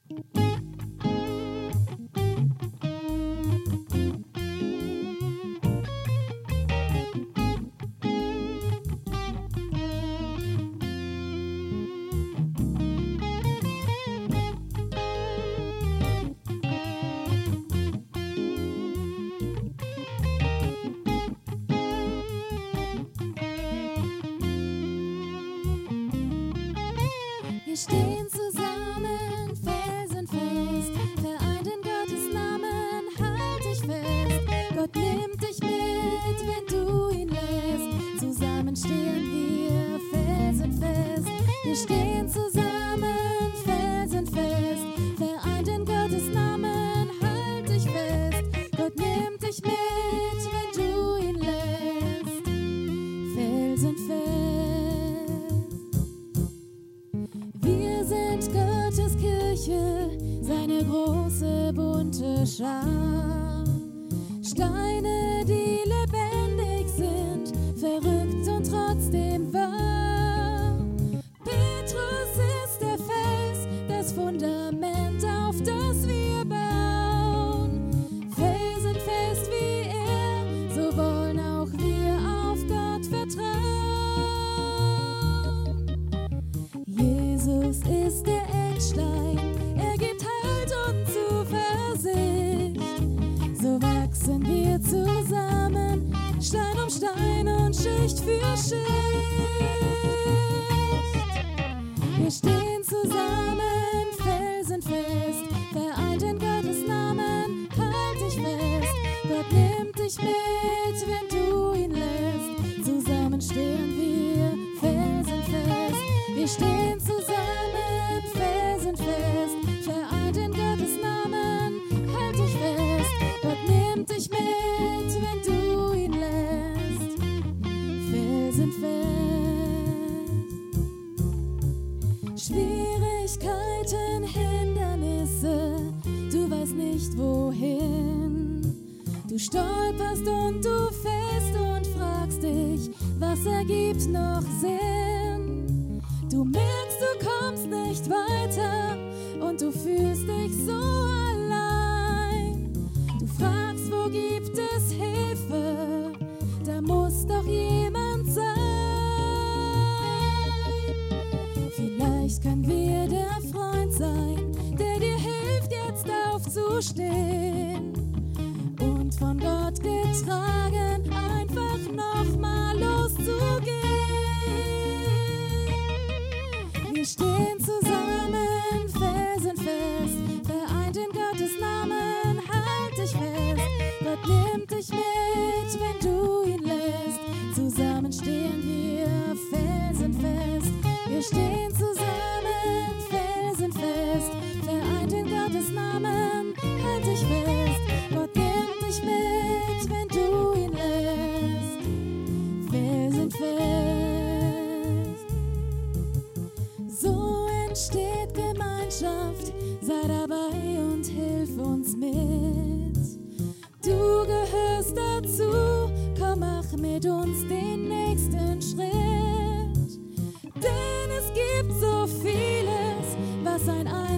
Wir stehen zusammen, felsenfest, vereint in Gottes Namen, halt dich fest. Gott nimmt dich mit, wenn du ihn lässt. Zusammen stehen wir, felsenfest. Wir stehen zusammen, felsenfest, vereint in Gottes Namen, halt dich fest. Gott nimmt dich mit, wenn du ihn lässt. Felsenfest. Wir sind Gottes Kirche, seine große bunte Schar. Steine, die lebendig sind, verrückt und trotzdem wahr. Petrus ist der Fels, das Fundament, auf das wir bauen. Felsenfest wie er, so wollen auch wir auf Gott vertrauen. Jesus ist der Eckstein, er gibt Halt und Zuversicht. So wachsen wir zusammen, Stein um Stein und Schicht für Schicht. Wir stehen zusammen, felsenfest, vereint in Gottes Namen, halt dich fest. Gott nimmt dich mit, wenn du ihn lässt. Zusammen stehen wir, felsenfest. Wir stehen zusammen, felsenfest, vereint in Gottes Namen, halt dich fest. Gott nimmt dich mit, wenn du ihn lässt. Felsenfest. Schwierigkeiten, Hindernisse, du weißt nicht wohin. Du stolperst und du fällst und fragst dich, was ergibt noch Sinn? Du merkst, du kommst nicht weiter und du fühlst dich so allein. Du fragst, wo gibt es Hilfe? Da muss doch jemand sein. Vielleicht können wir der Freund sein, der dir hilft, jetzt aufzustehen und von Gott getragen einfach nochmal loszugehen. Wir stehen zusammen, felsenfest, vereint in Gottes Namen, halt dich fest. Gott nimmt dich mit, wenn du ihn lässt. Zusammen stehen wir, felsenfest. Wir stehen zusammen, felsenfest, vereint in Gottes Namen, halt dich fest. Gott nimmt dich mit, wenn du ihn lässt. Felsenfest. So entsteht Gemeinschaft, sei dabei und hilf uns mit. Du gehörst dazu, komm, mach mit uns den nächsten Schritt. Denn es gibt so vieles, was ein